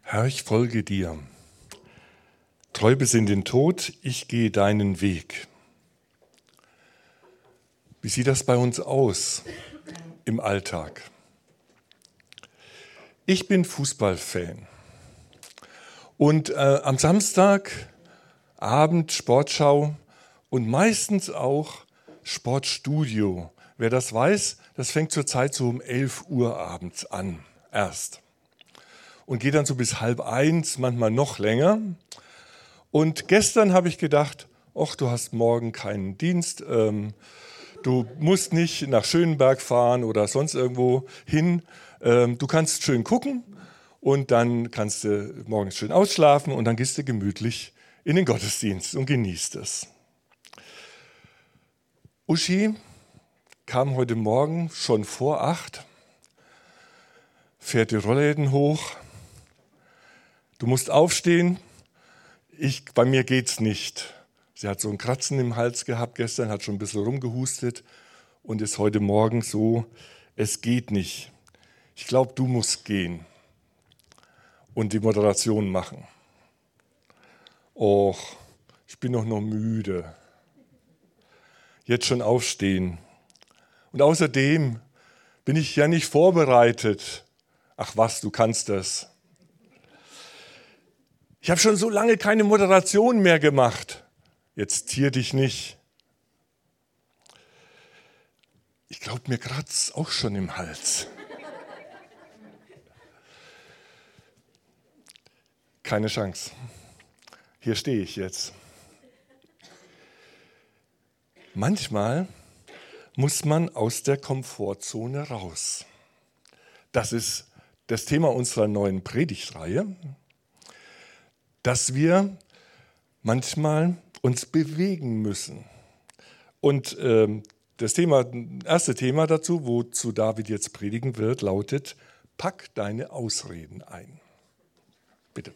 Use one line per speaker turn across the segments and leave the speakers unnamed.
Herr, ich folge dir. Treu bis in den Tod, ich gehe deinen Weg. Wie sieht das bei uns aus im Alltag? Ich bin Fußballfan und am Samstagabend Sportschau und meistens auch Sportstudio. Wer das weiß, das fängt zurzeit so um 11 Uhr abends an erst und geht dann so bis 12:30, manchmal noch länger. Und gestern habe ich gedacht, ach, du hast morgen keinen Dienst, du musst nicht nach Schönberg fahren oder sonst irgendwo hin. Du kannst schön gucken und dann kannst du morgens schön ausschlafen und dann gehst du gemütlich in den Gottesdienst und genießt es. Uschi kam heute Morgen schon vor 8, fährt die Rollläden hoch. Du musst aufstehen. Bei mir geht's nicht. Sie hat so ein Kratzen im Hals gehabt gestern, hat schon ein bisschen rumgehustet und ist heute Morgen so, es geht nicht. Ich glaube, du musst gehen und die Moderation machen. Och, ich bin doch noch müde. Jetzt schon aufstehen. Und außerdem bin ich ja nicht vorbereitet. Ach was, du kannst das. Ich habe schon so lange keine Moderation mehr gemacht. Jetzt zier dich nicht. Ich glaube, mir kratzt auch schon im Hals. Keine Chance. Hier stehe ich jetzt. Manchmal muss man aus der Komfortzone raus. Das ist das Thema unserer neuen Predigtreihe, dass wir manchmal uns bewegen müssen. Und das erste Thema dazu, wozu David jetzt predigen wird, lautet: Pack deine Ausreden ein. Bitte.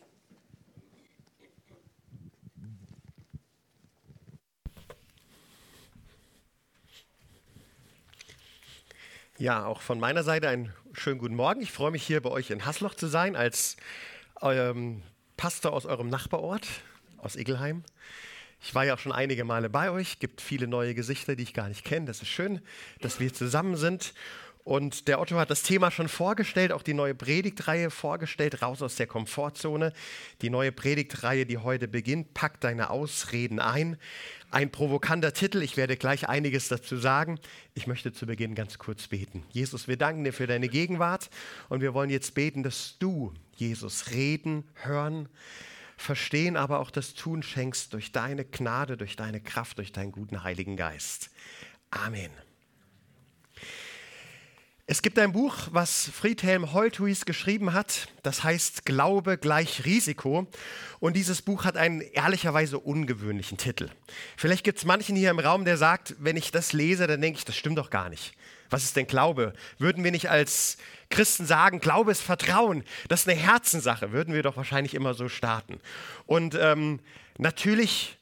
Ja, auch von meiner Seite einen schönen guten Morgen. Ich freue mich, hier bei euch in Hasloch zu sein, als Pastor aus eurem Nachbarort, aus Iggelheim. Ich war ja auch schon einige Male bei euch, gibt viele neue Gesichter, die ich gar nicht kenne. Das ist schön, dass wir zusammen sind. Und der Otto hat das Thema schon vorgestellt, auch die neue Predigtreihe vorgestellt, raus aus der Komfortzone. Die neue Predigtreihe, die heute beginnt, pack deine Ausreden ein. Ein provokanter Titel, ich werde gleich einiges dazu sagen. Ich möchte zu Beginn ganz kurz beten. Jesus, wir danken dir für deine Gegenwart und wir wollen jetzt beten, dass du, Jesus, reden, hören, verstehen, aber auch das Tun schenkst durch deine Gnade, durch deine Kraft, durch deinen guten Heiligen Geist. Amen. Es gibt ein Buch, was Friedhelm Holthuis geschrieben hat, das heißt Glaube gleich Risiko. Und dieses Buch hat einen ehrlicherweise ungewöhnlichen Titel. Vielleicht gibt es manchen hier im Raum, der sagt, wenn ich das lese, dann denke ich, das stimmt doch gar nicht. Was ist denn Glaube? Würden wir nicht als Christen sagen, Glaube ist Vertrauen, das ist eine Herzenssache, würden wir doch wahrscheinlich immer so starten. Und natürlich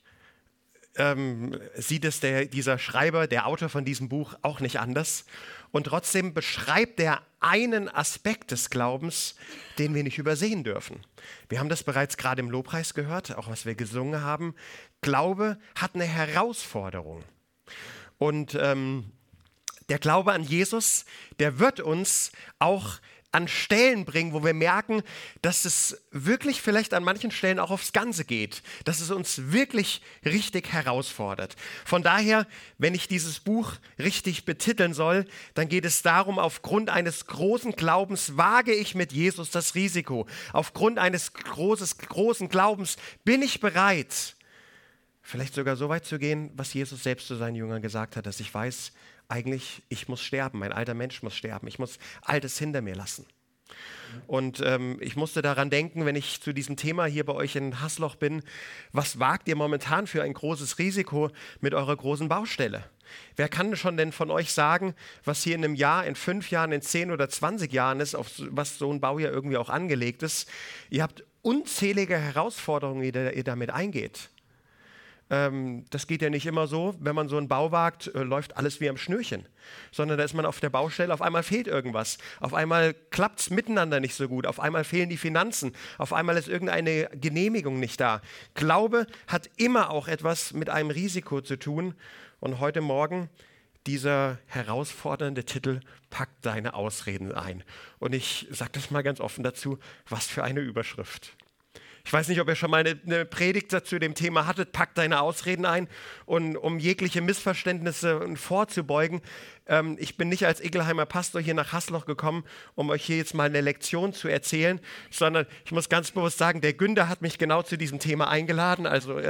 sieht es dieser Schreiber, der Autor von diesem Buch, auch nicht anders. Und trotzdem beschreibt er einen Aspekt des Glaubens, den wir nicht übersehen dürfen. Wir haben das bereits gerade im Lobpreis gehört, auch was wir gesungen haben. Glaube hat eine Herausforderung. Und der Glaube an Jesus, der wird uns auch an Stellen bringen, wo wir merken, dass es wirklich vielleicht an manchen Stellen auch aufs Ganze geht, dass es uns wirklich richtig herausfordert. Von daher, wenn ich dieses Buch richtig betiteln soll, dann geht es darum, aufgrund eines großen Glaubens wage ich mit Jesus das Risiko. Aufgrund eines großen Glaubens bin ich bereit, vielleicht sogar so weit zu gehen, was Jesus selbst zu seinen Jüngern gesagt hat, dass ich weiß, eigentlich, ich muss sterben, ein alter Mensch muss sterben, ich muss Altes hinter mir lassen. Und ich musste daran denken, wenn ich zu diesem Thema hier bei euch in Hasloch bin, was wagt ihr momentan für ein großes Risiko mit eurer großen Baustelle? Wer kann schon denn von euch sagen, was hier in einem Jahr, in 5 Jahren, in 10 oder 20 Jahren ist, auf was so ein Baujahr irgendwie auch angelegt ist? Ihr habt unzählige Herausforderungen, die ihr damit eingeht. Das geht ja nicht immer so, wenn man so einen Bau wagt, läuft alles wie am Schnürchen, sondern da ist man auf der Baustelle, auf einmal fehlt irgendwas, auf einmal klappt es miteinander nicht so gut, auf einmal fehlen die Finanzen, auf einmal ist irgendeine Genehmigung nicht da. Glaube hat immer auch etwas mit einem Risiko zu tun und heute Morgen dieser herausfordernde Titel, pack deine Ausreden ein. Und ich sage das mal ganz offen dazu, was für eine Überschrift. Ich weiß nicht, ob ihr schon mal eine Predigt zu dem Thema hattet, pack deine Ausreden ein. Und um jegliche Missverständnisse vorzubeugen, ich bin nicht als Igelheimer Pastor hier nach Hasloch gekommen, um euch hier jetzt mal eine Lektion zu erzählen, sondern ich muss ganz bewusst sagen, der Günther hat mich genau zu diesem Thema eingeladen. Also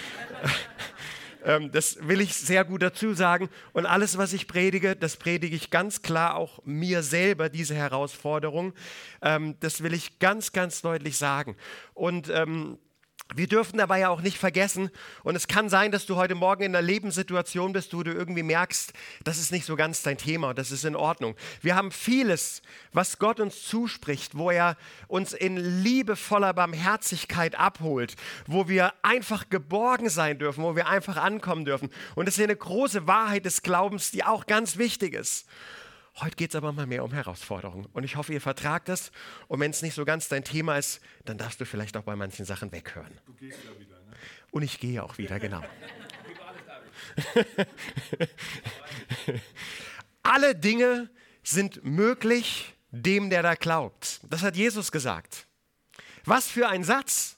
das will ich sehr gut dazu sagen. Und alles, was ich predige, das predige ich ganz klar auch mir selber, diese Herausforderung. Das will ich ganz, ganz deutlich sagen. Und wir dürfen dabei ja auch nicht vergessen, und es kann sein, dass du heute Morgen in einer Lebenssituation bist, wo du irgendwie merkst, das ist nicht so ganz dein Thema, das ist in Ordnung. Wir haben vieles, was Gott uns zuspricht, wo er uns in liebevoller Barmherzigkeit abholt, wo wir einfach geborgen sein dürfen, wo wir einfach ankommen dürfen. Und das ist eine große Wahrheit des Glaubens, die auch ganz wichtig ist. Heute geht es aber mal mehr um Herausforderungen und ich hoffe, ihr vertragt das und wenn es nicht so ganz dein Thema ist, dann darfst du vielleicht auch bei manchen Sachen weghören.
Du gehst ja wieder, ne?
Und ich gehe auch wieder, genau. Alle Dinge sind möglich dem, der da glaubt. Das hat Jesus gesagt. Was für ein Satz!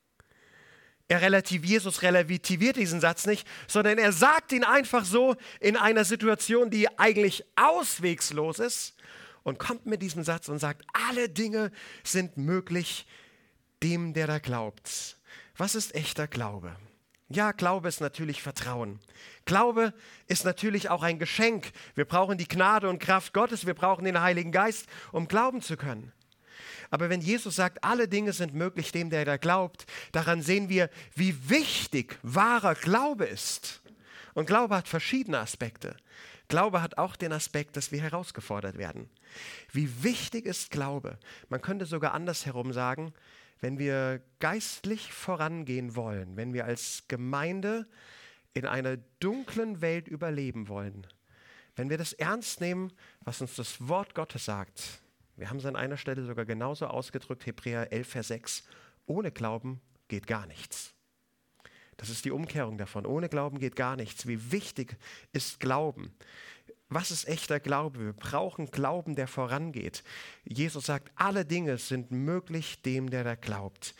Jesus relativiert diesen Satz nicht, sondern er sagt ihn einfach so in einer Situation, die eigentlich auswegslos ist und kommt mit diesem Satz und sagt, alle Dinge sind möglich dem, der da glaubt. Was ist echter Glaube? Ja, Glaube ist natürlich Vertrauen. Glaube ist natürlich auch ein Geschenk. Wir brauchen die Gnade und Kraft Gottes, wir brauchen den Heiligen Geist, um glauben zu können. Aber wenn Jesus sagt, alle Dinge sind möglich dem, der da glaubt, daran sehen wir, wie wichtig wahrer Glaube ist. Und Glaube hat verschiedene Aspekte. Glaube hat auch den Aspekt, dass wir herausgefordert werden. Wie wichtig ist Glaube? Man könnte sogar andersherum sagen, wenn wir geistlich vorangehen wollen, wenn wir als Gemeinde in einer dunklen Welt überleben wollen, wenn wir das ernst nehmen, was uns das Wort Gottes sagt. Wir haben es an einer Stelle sogar genauso ausgedrückt, Hebräer 11, Vers 6. Ohne Glauben geht gar nichts. Das ist die Umkehrung davon. Ohne Glauben geht gar nichts. Wie wichtig ist Glauben? Was ist echter Glaube? Wir brauchen Glauben, der vorangeht. Jesus sagt, alle Dinge sind möglich dem, der da glaubt.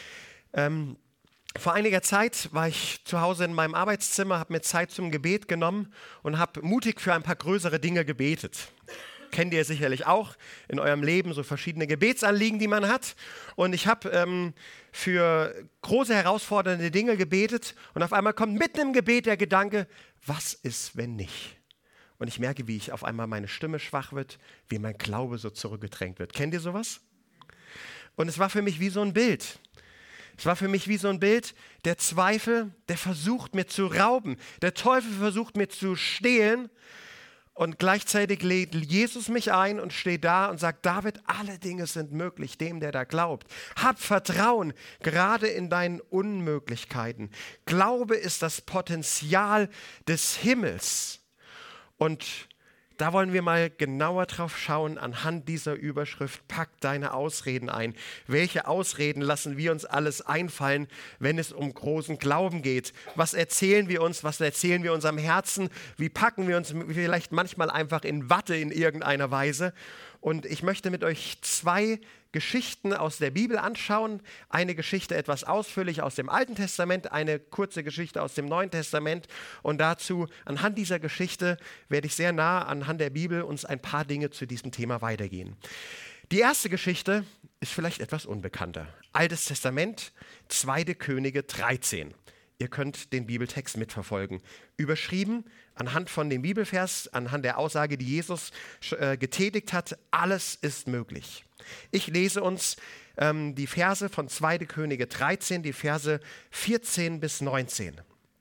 Vor einiger Zeit war ich zu Hause in meinem Arbeitszimmer, habe mir Zeit zum Gebet genommen und habe mutig für ein paar größere Dinge gebetet. Kennt ihr sicherlich auch in eurem Leben so verschiedene Gebetsanliegen, die man hat. Und ich habe für große, herausfordernde Dinge gebetet und auf einmal kommt mitten im Gebet der Gedanke, was ist, wenn nicht? Und ich merke, wie ich auf einmal meine Stimme schwach wird, wie mein Glaube so zurückgedrängt wird. Kennt ihr sowas? Und es war für mich wie so ein Bild. Es war für mich wie so ein Bild, der Zweifel, der versucht mir zu rauben. Der Teufel versucht mir zu stehlen. Und gleichzeitig lädt Jesus mich ein und steht da und sagt, David, alle Dinge sind möglich dem, der da glaubt. Hab Vertrauen, gerade in deinen Unmöglichkeiten. Glaube ist das Potenzial des Himmels. Und da wollen wir mal genauer drauf schauen anhand dieser Überschrift, pack deine Ausreden ein. Welche Ausreden lassen wir uns alles einfallen, wenn es um großen Glauben geht? Was erzählen wir uns, was erzählen wir unserem Herzen? Wie packen wir uns vielleicht manchmal einfach in Watte in irgendeiner Weise? Und ich möchte mit euch 2 Geschichten aus der Bibel anschauen. Eine Geschichte etwas ausführlich aus dem Alten Testament, eine kurze Geschichte aus dem Neuen Testament. Und dazu, anhand dieser Geschichte, werde ich sehr nah anhand der Bibel uns ein paar Dinge zu diesem Thema weitergehen. Die erste Geschichte ist vielleicht etwas unbekannter. Altes Testament, 2. Könige 13. Ihr könnt den Bibeltext mitverfolgen. Überschrieben anhand von dem Bibelvers, anhand der Aussage, die Jesus getätigt hat, alles ist möglich. Ich lese uns die Verse von 2. Könige 13, die Verse 14 bis 19.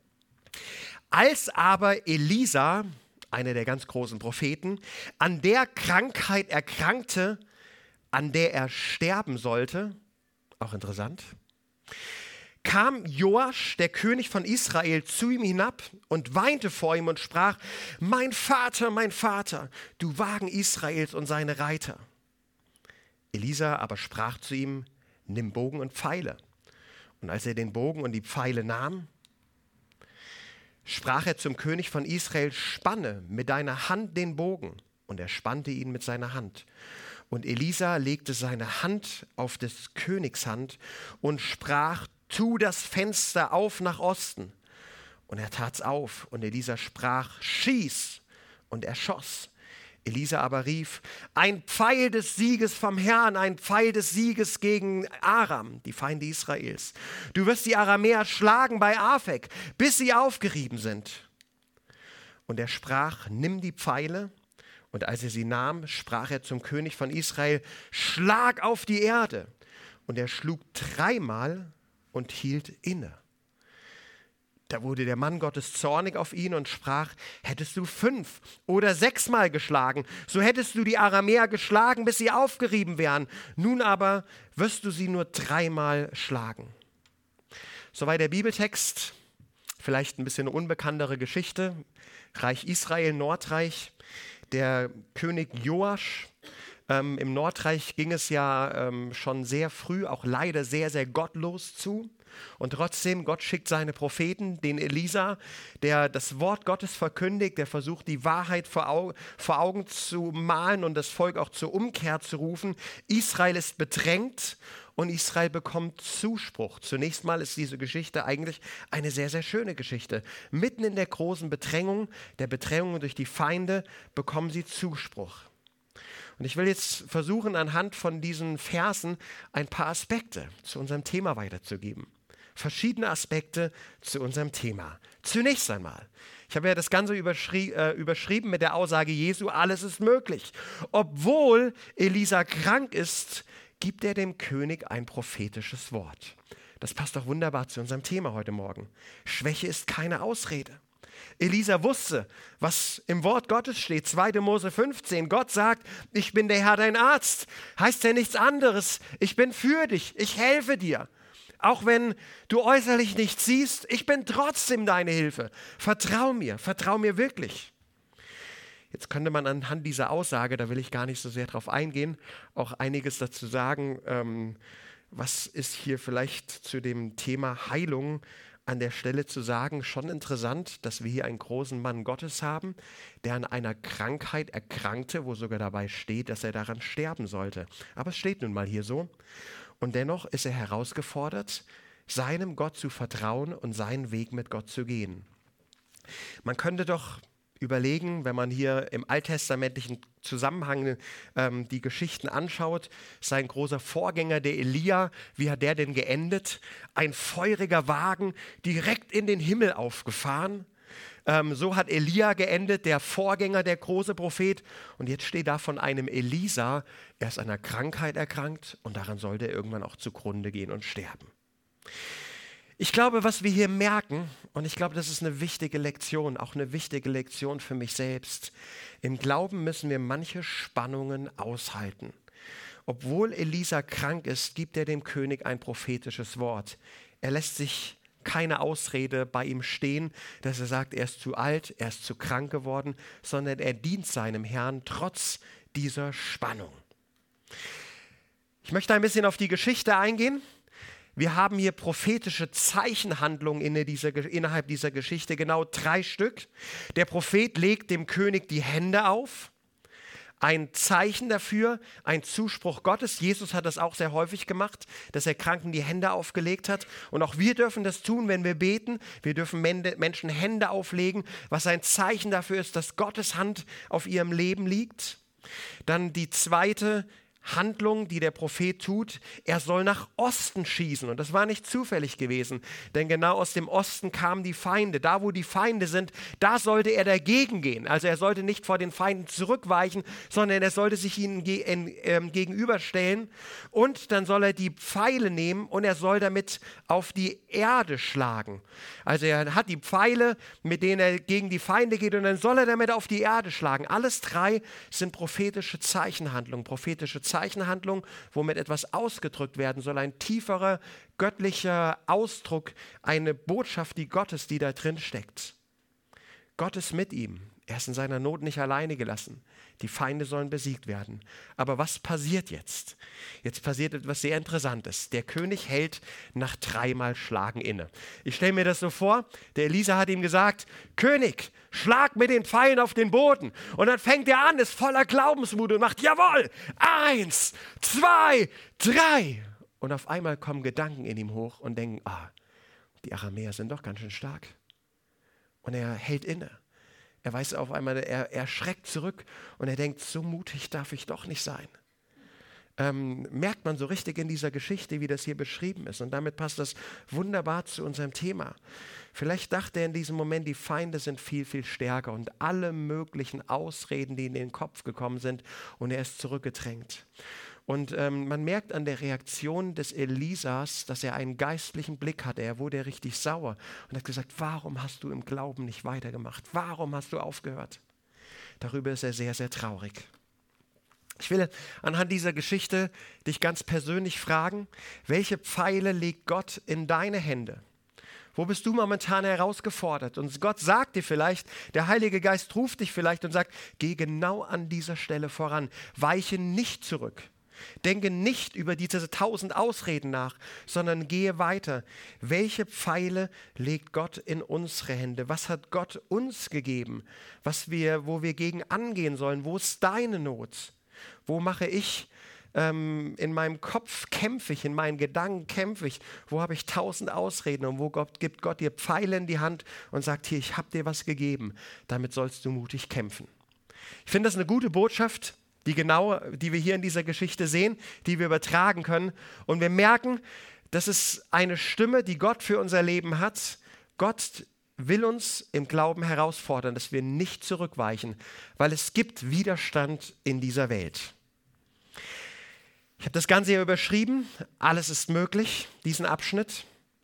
Als aber Elisa, einer der ganz großen Propheten, an der Krankheit erkrankte, an der er sterben sollte, auch interessant, kam Joasch, der König von Israel, zu ihm hinab und weinte vor ihm und sprach: mein Vater, du Wagen Israels und seine Reiter. Elisa aber sprach zu ihm: nimm Bogen und Pfeile. Und als er den Bogen und die Pfeile nahm, sprach er zum König von Israel: spanne mit deiner Hand den Bogen. Und er spannte ihn mit seiner Hand. Und Elisa legte seine Hand auf des Königs Hand und sprach: tu das Fenster auf nach Osten. Und er tat's auf. Und Elisa sprach: schieß. Und er schoss. Elisa aber rief: ein Pfeil des Sieges vom Herrn, ein Pfeil des Sieges gegen Aram, die Feinde Israels. Du wirst die Aramäer schlagen bei Afek, bis sie aufgerieben sind. Und er sprach: nimm die Pfeile. Und als er sie nahm, sprach er zum König von Israel: schlag auf die Erde. Und er schlug 3-mal und hielt inne. Da wurde der Mann Gottes zornig auf ihn und sprach: hättest du 5 oder 6-mal geschlagen, so hättest du die Aramäer geschlagen, bis sie aufgerieben wären. Nun aber wirst du sie nur 3-mal schlagen. Soweit der Bibeltext. Vielleicht ein bisschen eine unbekanntere Geschichte. Reich Israel, Nordreich. Der König Joasch. Im Nordreich ging es ja schon sehr früh, auch leider sehr, sehr gottlos zu. Und trotzdem, Gott schickt seine Propheten, den Elisa, der das Wort Gottes verkündigt, der versucht, die Wahrheit vor Augen zu malen und das Volk auch zur Umkehr zu rufen. Israel ist bedrängt und Israel bekommt Zuspruch. Zunächst mal ist diese Geschichte eigentlich eine sehr, sehr schöne Geschichte. Mitten in der großen Bedrängung, der Bedrängung durch die Feinde, bekommen sie Zuspruch. Und ich will jetzt versuchen, anhand von diesen Versen ein paar Aspekte zu unserem Thema weiterzugeben. Verschiedene Aspekte zu unserem Thema. Zunächst einmal, ich habe ja das Ganze überschrieben mit der Aussage Jesu: alles ist möglich. Obwohl Elisa krank ist, gibt er dem König ein prophetisches Wort. Das passt doch wunderbar zu unserem Thema heute Morgen. Schwäche ist keine Ausrede. Elisa wusste, was im Wort Gottes steht. 2. Mose 15. Gott sagt: ich bin der Herr, dein Arzt. Heißt ja nichts anderes. Ich bin für dich. Ich helfe dir. Auch wenn du äußerlich nichts siehst, ich bin trotzdem deine Hilfe. Vertrau mir wirklich. Jetzt könnte man anhand dieser Aussage, da will ich gar nicht so sehr drauf eingehen, auch einiges dazu sagen. Was ist hier vielleicht zu dem Thema Heilung an der Stelle zu sagen? Schon interessant, dass wir hier einen großen Mann Gottes haben, der an einer Krankheit erkrankte, wo sogar dabei steht, dass er daran sterben sollte. Aber es steht nun mal hier so. Und dennoch ist er herausgefordert, seinem Gott zu vertrauen und seinen Weg mit Gott zu gehen. Man könnte doch überlegen, wenn man hier im alttestamentlichen Zusammenhang die Geschichten anschaut, sein großer Vorgänger, der Elia, wie hat der denn geendet? Ein feuriger Wagen direkt in den Himmel aufgefahren. So hat Elia geendet, der Vorgänger, der große Prophet. Und jetzt steht da von einem Elisa, er ist an einer Krankheit erkrankt und daran sollte er irgendwann auch zugrunde gehen und sterben. Ich glaube, was wir hier merken, und ich glaube, das ist eine wichtige Lektion, auch eine wichtige Lektion für mich selbst. Im Glauben müssen wir manche Spannungen aushalten. Obwohl Elisa krank ist, gibt er dem König ein prophetisches Wort. Er lässt sich keine Ausrede bei ihm stehen, dass er sagt, er ist zu alt, er ist zu krank geworden, sondern er dient seinem Herrn trotz dieser Spannung. Ich möchte ein bisschen auf die Geschichte eingehen. Wir haben hier prophetische Zeichenhandlungen innerhalb dieser Geschichte, genau 3 Stück. Der Prophet legt dem König die Hände auf. Ein Zeichen dafür, ein Zuspruch Gottes. Jesus hat das auch sehr häufig gemacht, dass er Kranken die Hände aufgelegt hat. Und auch wir dürfen das tun, wenn wir beten. Wir dürfen Menschen Hände auflegen, was ein Zeichen dafür ist, dass Gottes Hand auf ihrem Leben liegt. Dann die zweite Handlung, die der Prophet tut, er soll nach Osten schießen. Und das war nicht zufällig gewesen, denn genau aus dem Osten kamen die Feinde. Da, wo die Feinde sind, da sollte er dagegen gehen. Also er sollte nicht vor den Feinden zurückweichen, sondern er sollte sich ihnen gegenüberstellen. Und dann soll er die Pfeile nehmen und er soll damit auf die Erde schlagen. Also er hat die Pfeile, mit denen er gegen die Feinde geht, und dann soll er damit auf die Erde schlagen. Alles 3 sind prophetische Zeichenhandlungen, prophetische Zeichenhandlungen. Zeichenhandlung, womit etwas ausgedrückt werden soll, ein tieferer göttlicher Ausdruck, eine Botschaft, die Gottes, die da drin steckt. Gott ist mit ihm. Er ist in seiner Not nicht alleine gelassen. Die Feinde sollen besiegt werden. Aber was passiert jetzt? Jetzt passiert etwas sehr Interessantes. Der König hält nach 3-mal Schlagen inne. Ich stelle mir das so vor, der Elisa hat ihm gesagt, König, schlag mit den Pfeilen auf den Boden. Und dann fängt er an, ist voller Glaubensmut und macht, jawohl, 1, 2, 3. Und auf einmal kommen Gedanken in ihm hoch und denken, die Aramäer sind doch ganz schön stark. Und er hält inne. Er weiß auf einmal, er schreckt zurück und er denkt, so mutig darf ich doch nicht sein. Merkt man so richtig in dieser Geschichte, wie das hier beschrieben ist. Und damit passt das wunderbar zu unserem Thema. Vielleicht dachte er in diesem Moment, die Feinde sind viel, viel stärker und alle möglichen Ausreden, die in den Kopf gekommen sind, und er ist zurückgedrängt. Und man merkt an der Reaktion des Elisas, dass er einen geistlichen Blick hatte. Er wurde richtig sauer und hat gesagt, warum hast du im Glauben nicht weitergemacht? Warum hast du aufgehört? Darüber ist er sehr, sehr traurig. Ich will anhand dieser Geschichte dich ganz persönlich fragen, welche Pfeile legt Gott in deine Hände? Wo bist du momentan herausgefordert? Und Gott sagt dir vielleicht, der Heilige Geist ruft dich vielleicht und sagt, geh genau an dieser Stelle voran, weiche nicht zurück. Denke nicht über diese 1000 Ausreden nach, sondern gehe weiter. Welche Pfeile legt Gott in unsere Hände? Was hat Gott uns gegeben, wo wir gegen angehen sollen? Wo ist deine Not? Wo mache ich in meinem Kopf kämpfe ich, in meinen Gedanken kämpfe ich? Wo habe ich 1000 Ausreden und wo gibt Gott dir Pfeile in die Hand und sagt, hier, ich habe dir was gegeben, damit sollst du mutig kämpfen. Ich finde das eine gute Botschaft, die wir hier in dieser Geschichte sehen, die wir übertragen können. Und wir merken, das ist eine Stimme, die Gott für unser Leben hat. Gott will uns im Glauben herausfordern, dass wir nicht zurückweichen, weil es gibt Widerstand in dieser Welt. Ich habe das Ganze hier überschrieben, alles ist möglich, diesen Abschnitt.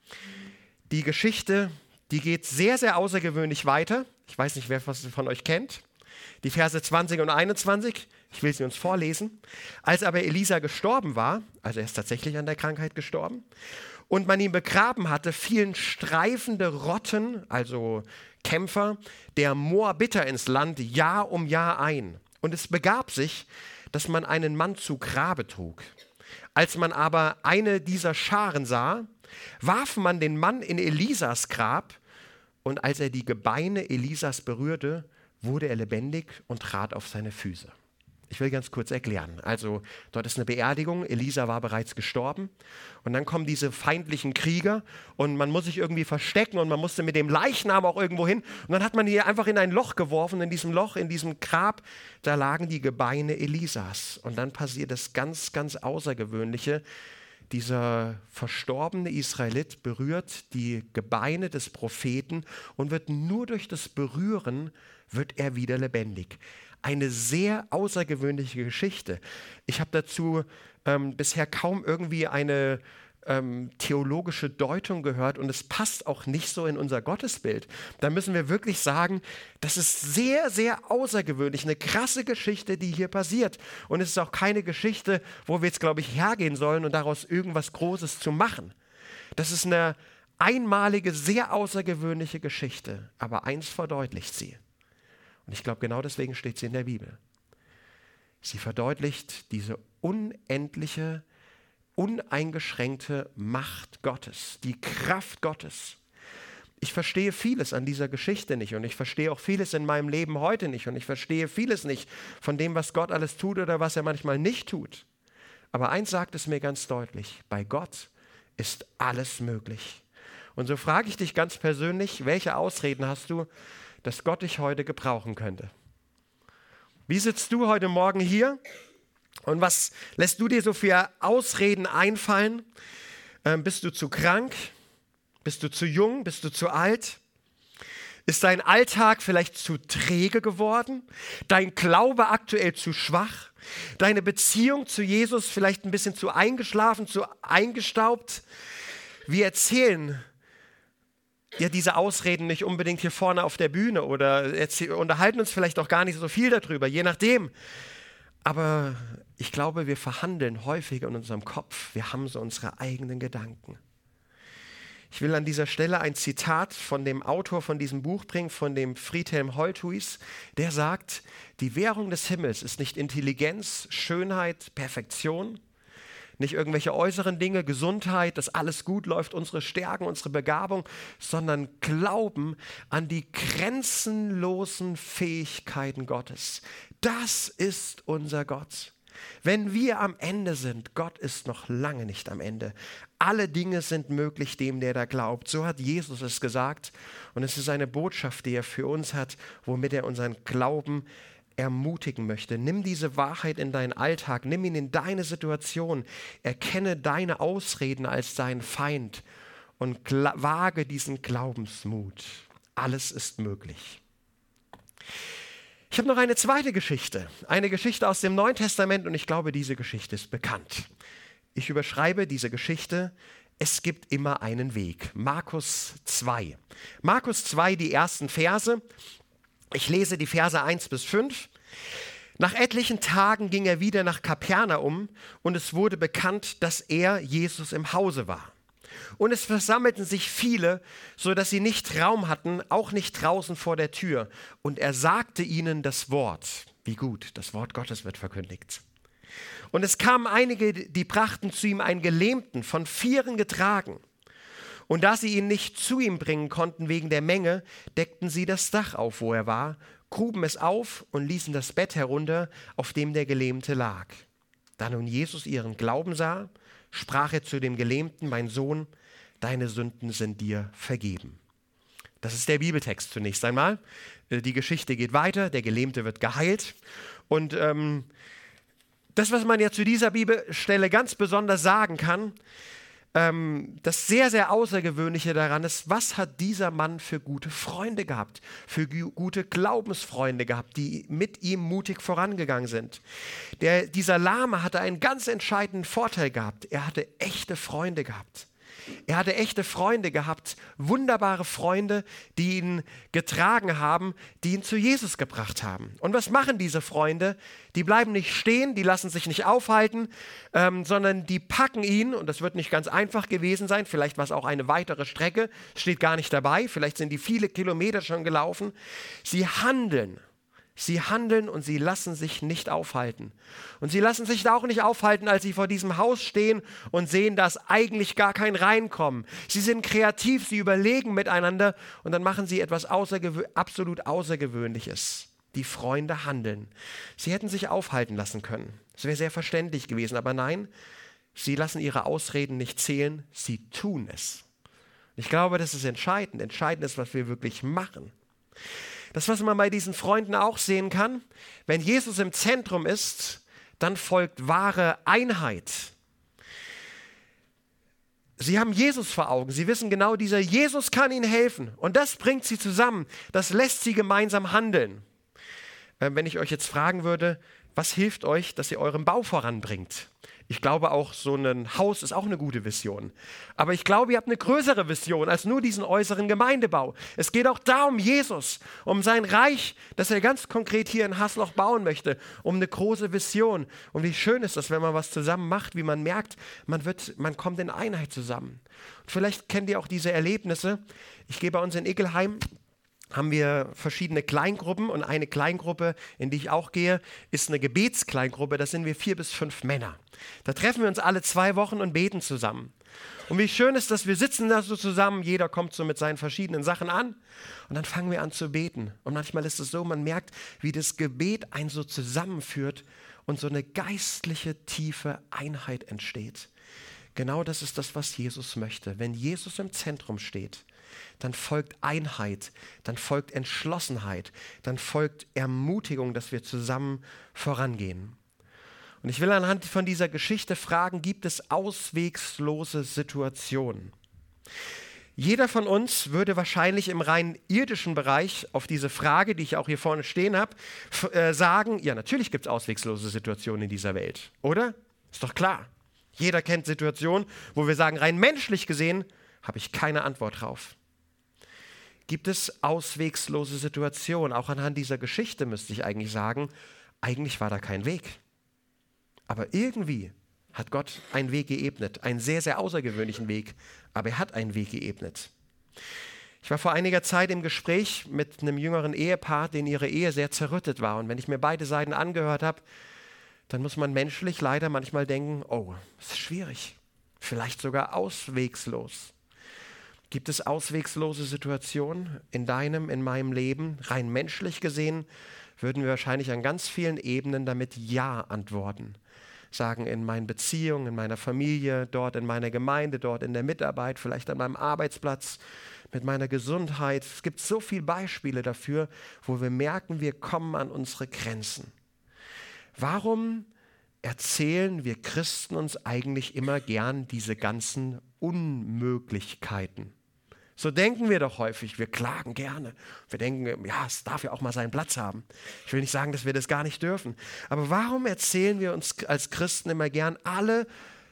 Die Geschichte, die geht sehr, sehr außergewöhnlich weiter. Ich weiß nicht, wer was von euch kennt. Die Verse 20 und 21, ich will sie uns vorlesen. Als aber Elisa gestorben war, also er ist tatsächlich an der Krankheit gestorben, und man ihn begraben hatte, fielen streifende Rotten, also Kämpfer, der Moabiter ins Land Jahr um Jahr ein. Und es begab sich, dass man einen Mann zu Grabe trug. Als man aber eine dieser Scharen sah, warf man den Mann in Elisas Grab, und als er die Gebeine Elisas berührte, wurde er lebendig und trat auf seine Füße. Ich will ganz kurz erklären. Also dort ist eine Beerdigung, Elisa war bereits gestorben und dann kommen diese feindlichen Krieger und man muss sich irgendwie verstecken und man musste mit dem Leichnam auch irgendwo hin und dann hat man die einfach in ein Loch geworfen, in diesem Loch, in diesem Grab, da lagen die Gebeine Elisas und dann passiert das ganz, ganz Außergewöhnliche. Dieser verstorbene Israelit berührt die Gebeine des Propheten und wird nur durch das Berühren wird er wieder lebendig. Eine sehr außergewöhnliche Geschichte. Ich habe dazu bisher kaum irgendwie eine theologische Deutung gehört und es passt auch nicht so in unser Gottesbild. Da müssen wir wirklich sagen, das ist sehr, sehr außergewöhnlich, eine krasse Geschichte, die hier passiert. Und es ist auch keine Geschichte, wo wir jetzt, glaube ich, hergehen sollen und daraus irgendwas Großes zu machen. Das ist eine einmalige, sehr außergewöhnliche Geschichte, aber eins verdeutlicht sie. Und ich glaube, genau deswegen steht sie in der Bibel. Sie verdeutlicht diese unendliche, uneingeschränkte Macht Gottes, die Kraft Gottes. Ich verstehe vieles an dieser Geschichte nicht und ich verstehe auch vieles in meinem Leben heute nicht und ich verstehe vieles nicht von dem, was Gott alles tut oder was er manchmal nicht tut. Aber eins sagt es mir ganz deutlich, bei Gott ist alles möglich. Und so frage ich dich ganz persönlich, welche Ausreden hast du, dass Gott dich heute gebrauchen könnte? Wie sitzt du heute Morgen hier und was lässt du dir so für Ausreden einfallen? Bist du zu krank? Bist du zu jung? Bist du zu alt? Ist dein Alltag vielleicht zu träge geworden? Dein Glaube aktuell zu schwach? Deine Beziehung zu Jesus vielleicht ein bisschen zu eingeschlafen, zu eingestaubt? Wir erzählen ja diese Ausreden nicht unbedingt hier vorne auf der Bühne oder unterhalten uns vielleicht auch gar nicht so viel darüber, je nachdem. Aber Ich glaube, wir verhandeln häufiger in unserem Kopf. Wir haben so unsere eigenen Gedanken. Ich will an dieser Stelle ein Zitat von dem Autor von diesem Buch bringen, von dem Friedhelm Holthuis. Der sagt, die Währung des Himmels ist nicht Intelligenz, Schönheit, Perfektion, nicht irgendwelche äußeren Dinge, Gesundheit, dass alles gut läuft, unsere Stärken, unsere Begabung, sondern Glauben an die grenzenlosen Fähigkeiten Gottes. Das ist unser Gott. Wenn wir am Ende sind, Gott ist noch lange nicht am Ende. Alle Dinge sind möglich dem, der da glaubt. So hat Jesus es gesagt. Und es ist eine Botschaft, die er für uns hat, womit er unseren Glauben ermutigen möchte. Nimm diese Wahrheit in deinen Alltag, nimm ihn in deine Situation, erkenne deine Ausreden als deinen Feind und wage diesen Glaubensmut. Alles ist möglich. Ich habe noch eine zweite Geschichte, eine Geschichte aus dem Neuen Testament und ich glaube, diese Geschichte ist bekannt. Ich überschreibe diese Geschichte, es gibt immer einen Weg. Markus 2. Markus 2, die ersten Verse. Ich lese die Verse 1 bis 5. Nach etlichen Tagen ging er wieder nach Kapernaum und es wurde bekannt, dass er, Jesus, im Hause war. Und es versammelten sich viele, so dass sie nicht Raum hatten, auch nicht draußen vor der Tür. Und er sagte ihnen das Wort. Wie gut, das Wort Gottes wird verkündigt. Und es kamen einige, die brachten zu ihm einen Gelähmten, von Vieren getragen. Und da sie ihn nicht zu ihm bringen konnten wegen der Menge, deckten sie das Dach auf, wo er war, gruben es auf und ließen das Bett herunter, auf dem der Gelähmte lag. Da nun Jesus ihren Glauben sah, sprach er zu dem Gelähmten: Mein Sohn, deine Sünden sind dir vergeben. Das ist der Bibeltext zunächst einmal. Die Geschichte geht weiter, der Gelähmte wird geheilt. Und das, was man ja zu dieser Bibelstelle ganz besonders sagen kann, das sehr, sehr Außergewöhnliche daran ist, was hat dieser Mann für gute Freunde gehabt, für gute Glaubensfreunde gehabt, die mit ihm mutig vorangegangen sind. Dieser Lahme hatte einen ganz entscheidenden Vorteil gehabt. Er hatte echte Freunde gehabt. Er hatte echte Freunde gehabt, wunderbare Freunde, die ihn getragen haben, die ihn zu Jesus gebracht haben. Und was machen diese Freunde? Die bleiben nicht stehen, die lassen sich nicht aufhalten, sondern die packen ihn, und das wird nicht ganz einfach gewesen sein, vielleicht war es auch eine weitere Strecke, steht gar nicht dabei, vielleicht sind die viele Kilometer schon gelaufen. Sie handeln und sie lassen sich nicht aufhalten. Und sie lassen sich da auch nicht aufhalten, als sie vor diesem Haus stehen und sehen, dass eigentlich gar kein Reinkommen. Sie sind kreativ, sie überlegen miteinander und dann machen sie etwas absolut Außergewöhnliches. Die Freunde handeln. Sie hätten sich aufhalten lassen können. Das wäre sehr verständlich gewesen, aber nein, sie lassen ihre Ausreden nicht zählen, sie tun es. Ich glaube, das ist entscheidend. Entscheidend ist, was wir wirklich machen. Das, was man bei diesen Freunden auch sehen kann, wenn Jesus im Zentrum ist, dann folgt wahre Einheit. Sie haben Jesus vor Augen. Sie wissen genau, dieser Jesus kann ihnen helfen. Und das bringt sie zusammen. Das lässt sie gemeinsam handeln. Wenn ich euch jetzt fragen würde, was hilft euch, dass ihr euren Bau voranbringt? Ich glaube auch, so ein Haus ist auch eine gute Vision. Aber ich glaube, ihr habt eine größere Vision als nur diesen äußeren Gemeindebau. Es geht auch da um Jesus, um sein Reich, das er ganz konkret hier in Hasloch bauen möchte, um eine große Vision. Und wie schön ist das, wenn man was zusammen macht, wie man merkt, man kommt in Einheit zusammen. Und vielleicht kennt ihr auch diese Erlebnisse. Ich gehe bei uns in Ickelheim, haben wir verschiedene Kleingruppen und eine Kleingruppe, in die ich auch gehe, ist eine Gebetskleingruppe, da sind wir 4 bis 5 Männer. Da treffen wir uns alle 2 Wochen und beten zusammen. Und wie schön ist das, wir sitzen da so zusammen, jeder kommt so mit seinen verschiedenen Sachen an und dann fangen wir an zu beten. Und manchmal ist es so, man merkt, wie das Gebet einen so zusammenführt und so eine geistliche, tiefe Einheit entsteht. Genau das ist das, was Jesus möchte. Wenn Jesus im Zentrum steht, dann folgt Einheit, dann folgt Entschlossenheit, dann folgt Ermutigung, dass wir zusammen vorangehen. Und ich will anhand von dieser Geschichte fragen, gibt es auswegslose Situationen? Jeder von uns würde wahrscheinlich im rein irdischen Bereich auf diese Frage, die ich auch hier vorne stehen habe, sagen, ja, natürlich gibt es auswegslose Situationen in dieser Welt, oder? Ist doch klar. Jeder kennt Situationen, wo wir sagen, rein menschlich gesehen, habe ich keine Antwort drauf. Gibt es auswegslose Situationen? Auch anhand dieser Geschichte müsste ich eigentlich sagen, eigentlich war da kein Weg. Aber irgendwie hat Gott einen Weg geebnet, einen sehr, sehr außergewöhnlichen Weg, aber er hat einen Weg geebnet. Ich war vor einiger Zeit im Gespräch mit einem jüngeren Ehepaar, denen ihre Ehe sehr zerrüttet war. Und wenn ich mir beide Seiten angehört habe, dann muss man menschlich leider manchmal denken, oh, das ist schwierig, vielleicht sogar auswegslos. Gibt es auswegslose Situationen in deinem, in meinem Leben? Rein menschlich gesehen würden wir wahrscheinlich an ganz vielen Ebenen damit Ja antworten. Sagen, in meinen Beziehungen, in meiner Familie, dort in meiner Gemeinde, dort in der Mitarbeit, vielleicht an meinem Arbeitsplatz, mit meiner Gesundheit. Es gibt so viele Beispiele dafür, wo wir merken, wir kommen an unsere Grenzen. Warum erzählen wir Christen uns eigentlich immer gern diese ganzen Unmöglichkeiten? So denken wir doch häufig, wir klagen gerne. Wir denken, ja, es darf ja auch mal seinen Platz haben. Ich will nicht sagen, dass wir das gar nicht dürfen. Aber warum erzählen wir uns als Christen immer gern alle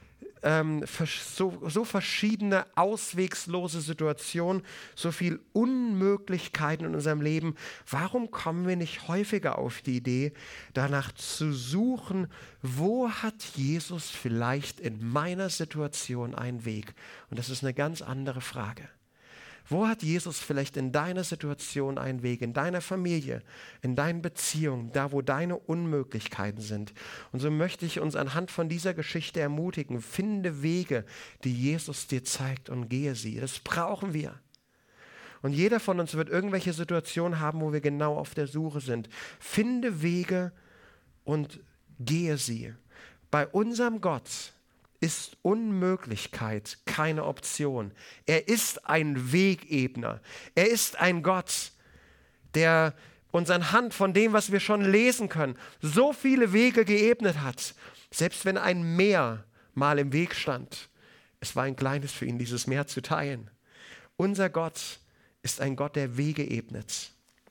so verschiedene auswegslose Situationen, so viel Unmöglichkeiten in unserem Leben? Warum kommen wir nicht häufiger auf die Idee, danach zu suchen, wo hat Jesus vielleicht in meiner Situation einen Weg? Und das ist eine ganz andere Frage. Wo hat Jesus vielleicht in deiner Situation einen Weg, in deiner Familie, in deinen Beziehungen, da wo deine Unmöglichkeiten sind? Und so möchte ich uns anhand von dieser Geschichte ermutigen, finde Wege, die Jesus dir zeigt und gehe sie. Das brauchen wir. Und jeder von uns wird irgendwelche Situationen haben, wo wir genau auf der Suche sind. Finde Wege und gehe sie. Bei unserem Gott ist Unmöglichkeit keine Option. Er ist ein Wegebner. Er ist ein Gott, der uns anhand von dem, was wir schon lesen können, so viele Wege geebnet hat. Selbst wenn ein Meer mal im Weg stand, es war ein kleines für ihn, dieses Meer zu teilen. Unser Gott ist ein Gott, der Wege ebnet.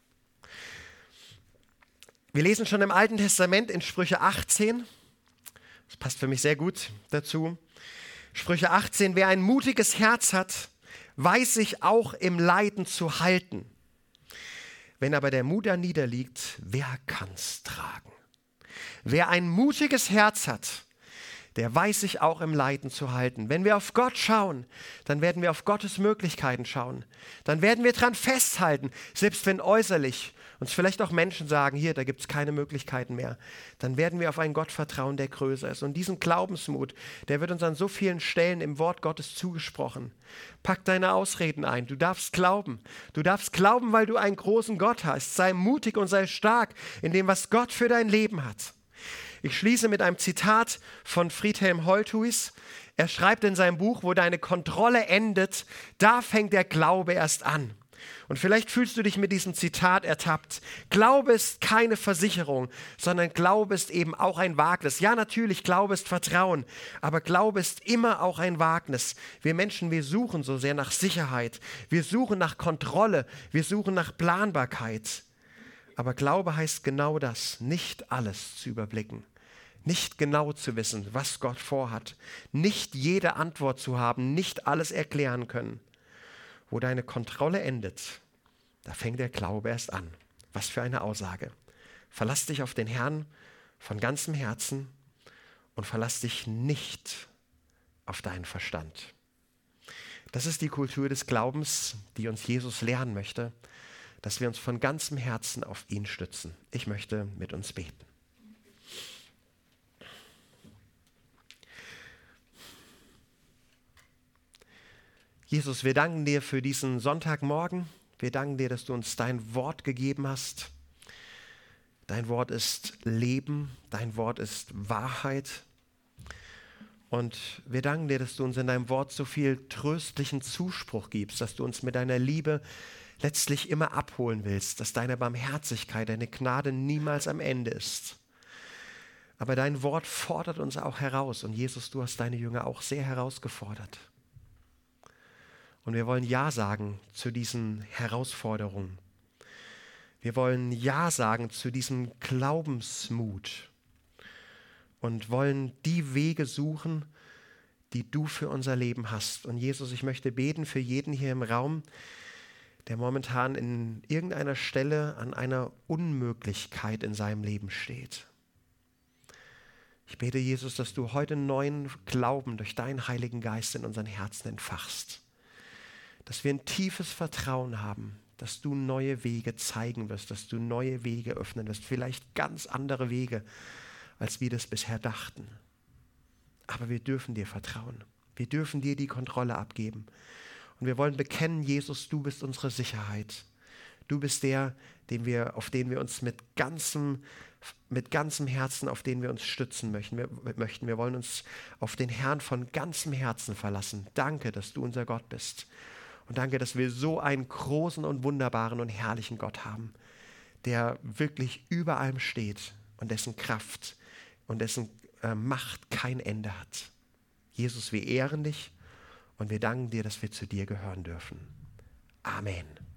Wir lesen schon im Alten Testament in Sprüche 18, das passt für mich sehr gut dazu. Sprüche 18, wer ein mutiges Herz hat, weiß sich auch im Leiden zu halten. Wenn aber der Mut da niederliegt, wer kann's tragen? Wer ein mutiges Herz hat, der weiß sich auch im Leiden zu halten. Wenn wir auf Gott schauen, dann werden wir auf Gottes Möglichkeiten schauen. Dann werden wir dran festhalten, selbst wenn äußerlich uns vielleicht auch Menschen sagen, hier, da gibt es keine Möglichkeiten mehr. Dann werden wir auf einen Gott vertrauen, der größer ist. Und diesen Glaubensmut, der wird uns an so vielen Stellen im Wort Gottes zugesprochen. Pack deine Ausreden ein. Du darfst glauben. Du darfst glauben, weil du einen großen Gott hast. Sei mutig und sei stark in dem, was Gott für dein Leben hat. Ich schließe mit einem Zitat von Friedhelm Holthuis. Er schreibt in seinem Buch, wo deine Kontrolle endet, da fängt der Glaube erst an. Und vielleicht fühlst du dich mit diesem Zitat ertappt. Glaube ist keine Versicherung, sondern Glaube ist eben auch ein Wagnis. Ja, natürlich, Glaube ist Vertrauen, aber Glaube ist immer auch ein Wagnis. Wir Menschen, wir suchen so sehr nach Sicherheit. Wir suchen nach Kontrolle. Wir suchen nach Planbarkeit. Aber Glaube heißt genau das, nicht alles zu überblicken. Nicht genau zu wissen, was Gott vorhat. Nicht jede Antwort zu haben, nicht alles erklären können. Wo deine Kontrolle endet, da fängt der Glaube erst an. Was für eine Aussage. Verlass dich auf den Herrn von ganzem Herzen und verlass dich nicht auf deinen Verstand. Das ist die Kultur des Glaubens, die uns Jesus lernen möchte, dass wir uns von ganzem Herzen auf ihn stützen. Ich möchte mit uns beten. Jesus, wir danken dir für diesen Sonntagmorgen. Wir danken dir, dass du uns dein Wort gegeben hast. Dein Wort ist Leben, dein Wort ist Wahrheit. Und wir danken dir, dass du uns in deinem Wort so viel tröstlichen Zuspruch gibst, dass du uns mit deiner Liebe letztlich immer abholen willst, dass deine Barmherzigkeit, deine Gnade niemals am Ende ist. Aber dein Wort fordert uns auch heraus. Und Jesus, du hast deine Jünger auch sehr herausgefordert. Und wir wollen Ja sagen zu diesen Herausforderungen. Wir wollen Ja sagen zu diesem Glaubensmut und wollen die Wege suchen, die du für unser Leben hast. Und Jesus, ich möchte beten für jeden hier im Raum, der momentan in irgendeiner Stelle an einer Unmöglichkeit in seinem Leben steht. Ich bete, Jesus, dass du heute neuen Glauben durch deinen Heiligen Geist in unseren Herzen entfachst. Dass wir ein tiefes Vertrauen haben, dass du neue Wege zeigen wirst, dass du neue Wege öffnen wirst, vielleicht ganz andere Wege, als wir das bisher dachten. Aber wir dürfen dir vertrauen. Wir dürfen dir die Kontrolle abgeben. Und wir wollen bekennen, Jesus, du bist unsere Sicherheit. Du bist der, auf den wir uns mit ganzem Herzen, auf den wir uns stützen möchten. Wir wollen uns auf den Herrn von ganzem Herzen verlassen. Danke, dass du unser Gott bist. Und danke, dass wir so einen großen und wunderbaren und herrlichen Gott haben, der wirklich über allem steht und dessen Kraft und dessen Macht kein Ende hat. Jesus, wir ehren dich und wir danken dir, dass wir zu dir gehören dürfen. Amen.